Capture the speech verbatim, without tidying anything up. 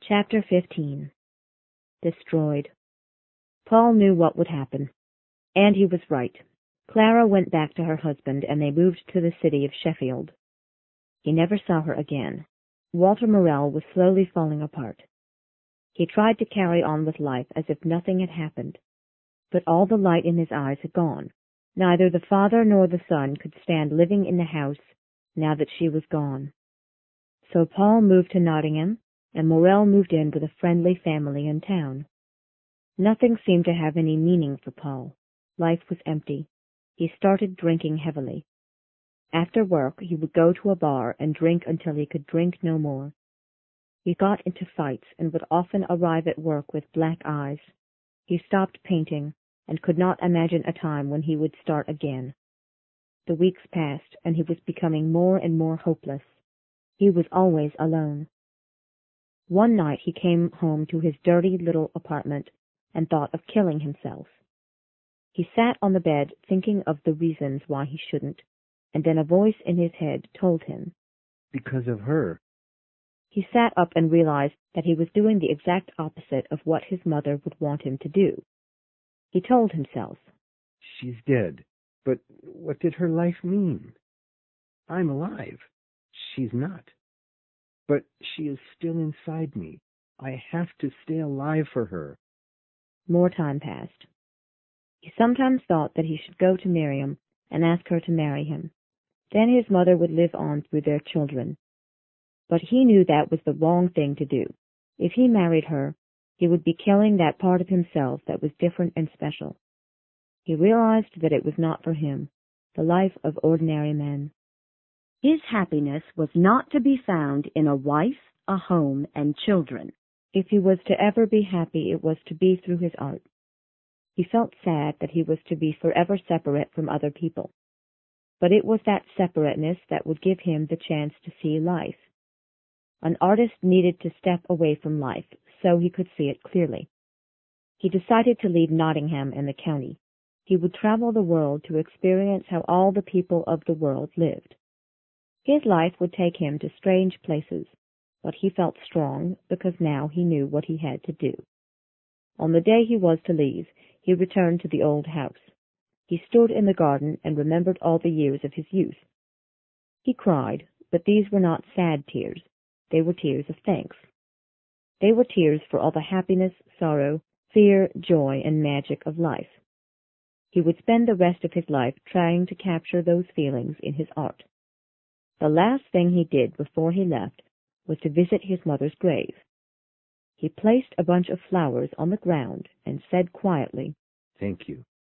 Chapter fifteen. Destroyed. Paul knew what would happen, and he was right. Clara went back to her husband, and they moved to the city of Sheffield. He never saw her again. Walter Morrell was slowly falling apart. He tried to carry on with life as if nothing had happened, but all the light in his eyes had gone. Neither the father nor the son could stand living in the house now that she was gone. So Paul moved to Nottingham, and Morrell moved in with a friendly family in town. Nothing seemed to have any meaning for Paul. Life was empty. He started drinking heavily. After work, he would go to a bar and drink until he could drink no more. He got into fights and would often arrive at work with black eyes. He stopped painting and could not imagine a time when he would start again. The weeks passed, and he was becoming more and more hopeless. He was always alone. One night he came home to his dirty little apartment and thought of killing himself. He sat on the bed thinking of the reasons why he shouldn't, and then a voice in his head told him, "Because of her." He sat up and realized that he was doing the exact opposite of what his mother would want him to do. He told himself, "She's dead. But what did her life mean? I'm alive. She's not. But she is still inside me. I have to stay alive for her." More time passed. He sometimes thought that he should go to Miriam and ask her to marry him. Then his mother would live on through their children. But he knew that was the wrong thing to do. If he married her, he would be killing that part of himself that was different and special. He realized that it was not for him, the life of ordinary men. His happiness was not to be found in a wife, a home, and children. If he was to ever be happy, it was to be through his art. He felt sad that he was to be forever separate from other people. But it was that separateness that would give him the chance to see life. An artist needed to step away from life so he could see it clearly. He decided to leave Nottingham and the county. He would travel the world to experience how all the people of the world lived. His life would take him to strange places, but he felt strong because now he knew what he had to do. On the day he was to leave, he returned to the old house. He stood in the garden and remembered all the years of his youth. He cried, but these were not sad tears. They were tears of thanks. They were tears for all the happiness, sorrow, fear, joy, and magic of life. He would spend the rest of his life trying to capture those feelings in his art. The last thing he did before he left was to visit his mother's grave. He placed a bunch of flowers on the ground and said quietly, "Thank you."